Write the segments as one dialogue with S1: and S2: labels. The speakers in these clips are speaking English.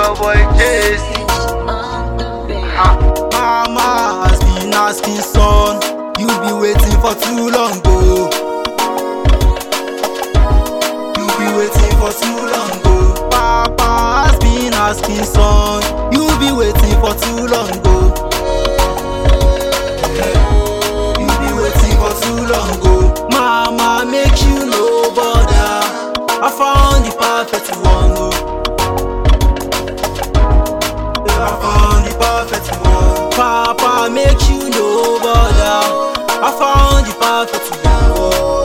S1: your boy JC.
S2: Mama has been asking, son, you be waiting for too long, go. You be waiting for too long, go. Papa has been asking, son, you be waiting for too long, go. You be waiting for too long, go. Mama, make you no bother, I found the perfect one, go. I found the perfect one. Papa, make you no bother, I found the perfect one.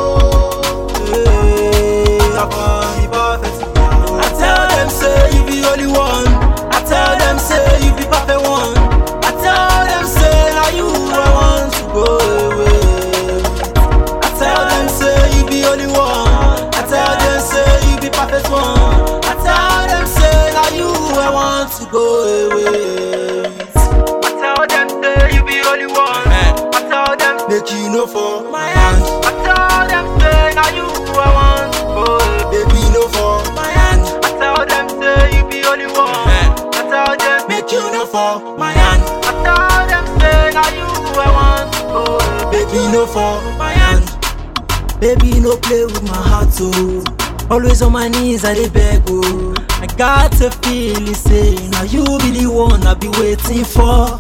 S2: I found the perfect one. I tell them say you be only one. I tell them say you be perfect one. I tell them say now you I want to go away. I tell them say you be only one. I tell them say you be perfect one. I tell them say now you I want to go away.
S1: I tell them say you be only one. I tell them
S2: Make you no for my hand.
S1: I tell them say now you I want to go away.
S2: Baby no for my hand.
S1: I tell them say you be only one. I tell them
S2: Make you no for my hand.
S1: I tell them say now you I want to go away.
S2: Baby no for my hand. Baby no play with my heart, oh. Always on my knees I dey beg, oh. I got a feeling say now you be the one I be waiting for.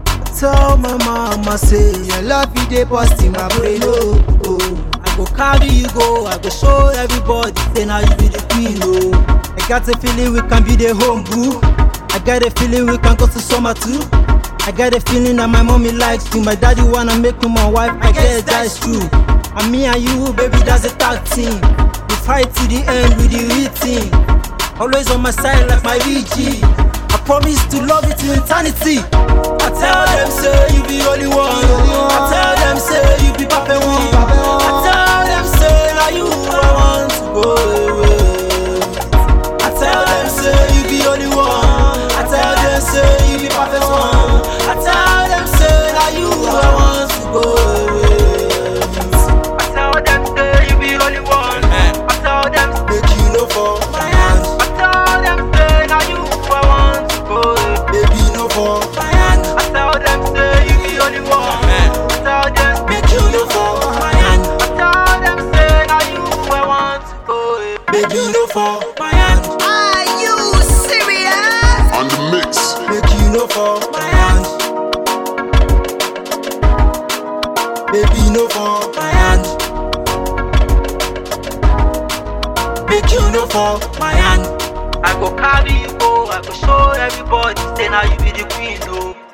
S2: Tell my mama say your love you dey burst in my brain, oh, oh. I go carry you go, I go show everybody say now you be the queen, oh. I got a feeling we can be the home, boo. I got a feeling we can go to summer too. I got a feeling that my mommy likes you, my daddy wanna make you my wife. I guess that's true. And me and you, baby, that's a tag team. We fight to the end with the real team. Always on my side like my VG. I promise to love you to eternity. I tell them say you be only one. I tell them say you be perfect one. I tell them say now you I want to go away. I tell them say you be only one. I tell them say you be perfect one. I tell them say now you I want to go away.
S1: I tell them say you be only one. I tell them
S2: Make you no for my hand.
S1: I tell them say now you I want to go away.
S2: Baby no for my hand.
S1: I tell them say you be only one. I tell them
S2: Make you no for my hand.
S1: I tell them say now you I want to go away.
S2: Baby no for my hand.
S3: Are you serious?
S4: On the mix.
S2: Make you no for my hand. Baby no for my hand. Make you no for my hand.
S1: I go carry you go, I go show everybody say now you be the queen, oh.